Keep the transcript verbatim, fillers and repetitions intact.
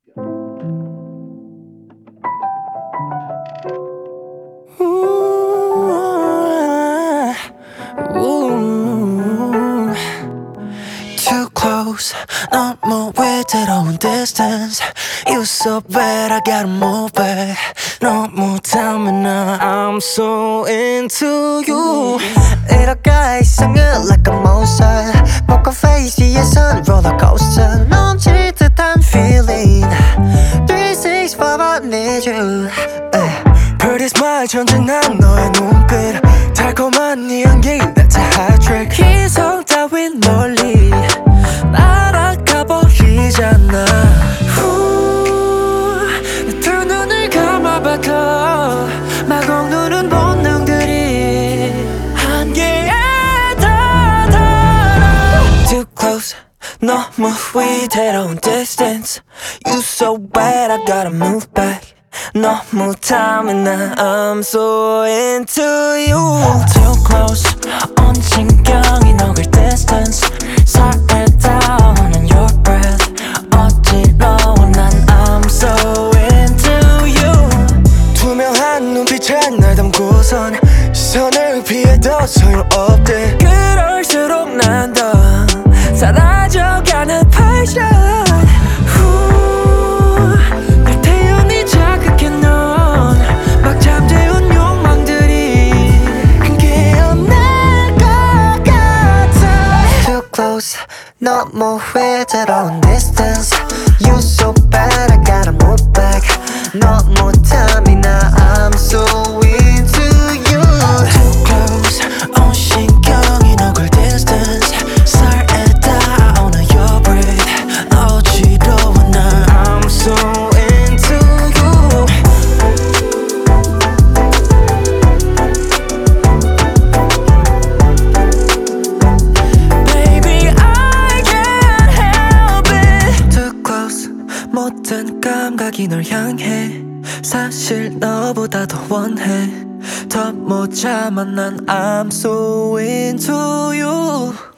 Too close, 너무 외로운 distance. You so bad, I gotta move back. 너무 닮아, I'm so into you. 이렇게 이상해 like a monster. poker face 위에선 rollercoaster. 넘칠 듯한 feeling. three six five, I need you. Pretty smile, 전진한 너의 눈빛. 달콤한 네 향기, that's a hot trick. 희석 따윈 멀리 날아가 버리잖아. 내 두 눈을 감아봐도 마구 누른 본능들이 한계에 다다라. Too close, 너무 위태로운 distance. You so bad, I gotta move back. 너무 탐나, I'm so into you. Too close, 온 신경이 녹을 distance. 살에 닿는 your breath. 어지러워 난 I'm so into you. 투명한 눈빛에 날 담고선 시선을 피해도 소용없대. 그럴수록 난 더 사라져가는 passion. 너무 외로운 distance. You so bad, I gotta move back. 너무 탐이 나, I'm so into you. Too close, 온 신경이 녹을 distance. 살에 닿아오는 your breath. 어지러워 나, I'm so into you. 모든 감각이 널 향해. 사실 너보다 더 원해. 더 못 참아 난 I'm so into you.